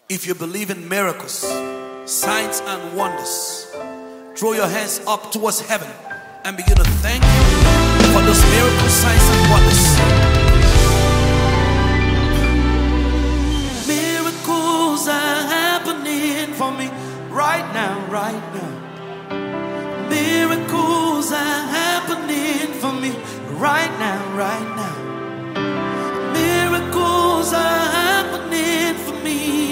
If you believe in miracles, signs and wonders, throw your hands up towards heaven and begin to thank you for those miracles, signs and wonders. Miracles are happening for me right now, right now. Miracles are happening for me right now, right now. Miracles are happening for me.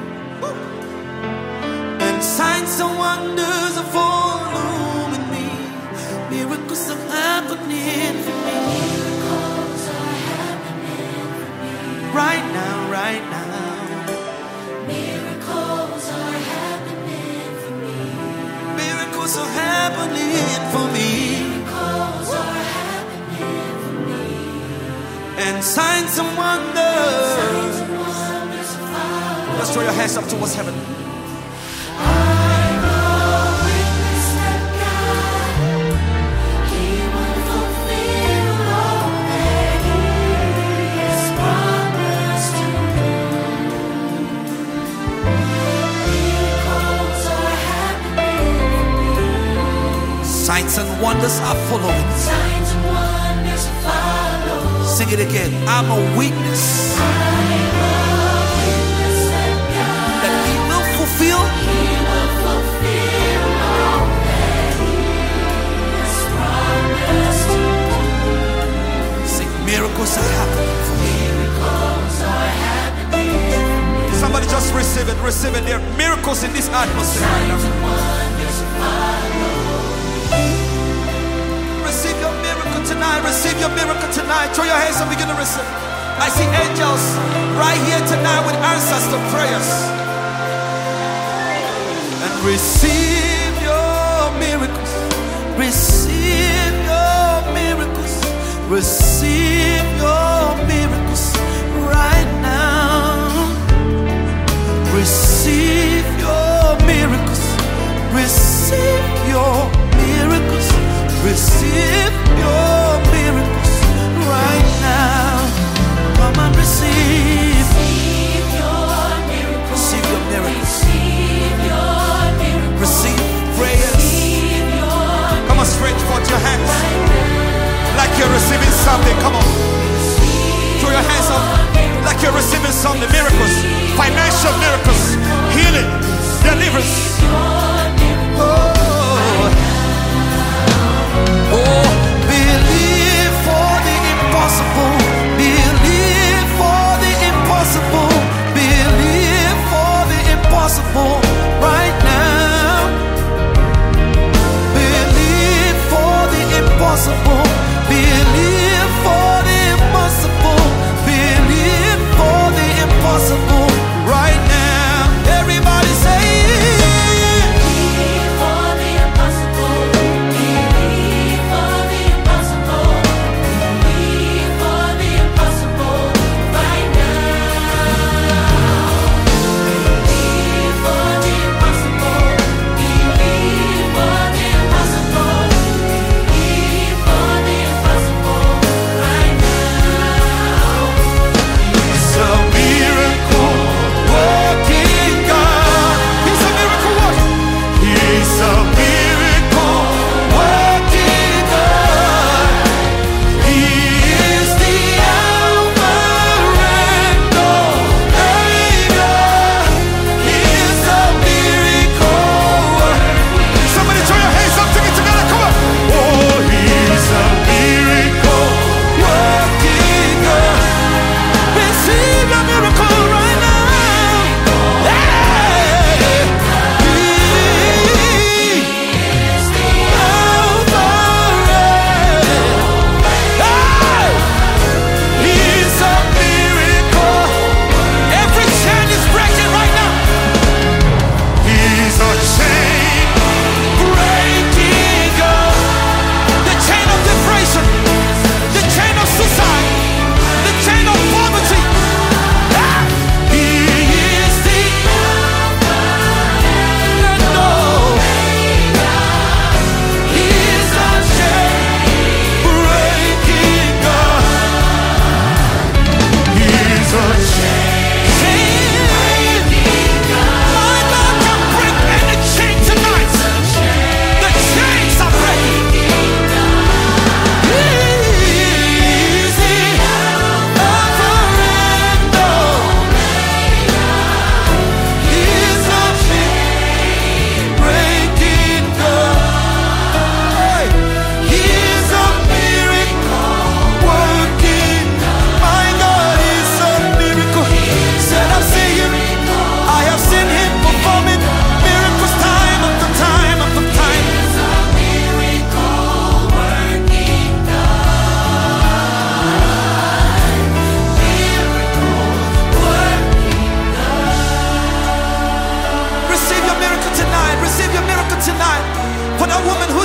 And signs and wonders are following me. Miracles are happening for me. Miracles are happening for me. Right now, right now. Miracles are happening for me. Miracles are happening for me. Miracles are happening for me. And signs and wonders. Signs and wonders follow. Let's throw your hands up towards heaven. I'm a witness that God, He will fulfill all that He has promised to do. Miracles are happening. Signs and wonders are following. Signs and wonders follow. Sing it again. I'm a witness that He will fulfill. He will fulfill all that He has promised to do. Sing, miracles are happening for me. Miracles are happening. Somebody just receive it. Receive it. There are miracles in this atmosphere right Signs now. and wonders follow. Receive your miracle tonight. Receive your miracle tonight. Throw your hands and begin to receive. I see angels right here tonight with answers to prayers. And receive your miracles. Receive your miracles. Receive your miracles right now. Receive your miracles. Receive your miracles. Receive your miracles right now. Come and receive. Receive your miracles. Receive your miracles. Receive your miracles. Receive prayers. Receive your Come on, stretch forth your hands right now. like you're receiving something. Come on, Receive throw your hands up like you're receiving something. Miracles, financial miracles, healing, deliverance. your miracles. Oh, believe for the impossible. Believe for the impossible.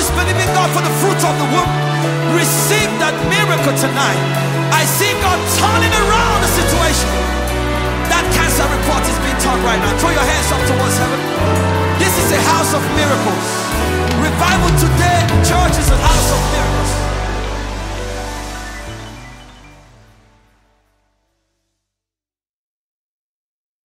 is believing God for the fruit of the womb, receive that miracle tonight. I see God turning around the situation. That cancer report is being turned right now. Throw your hands up towards heaven. This is a house of miracles. Revival today, church is a house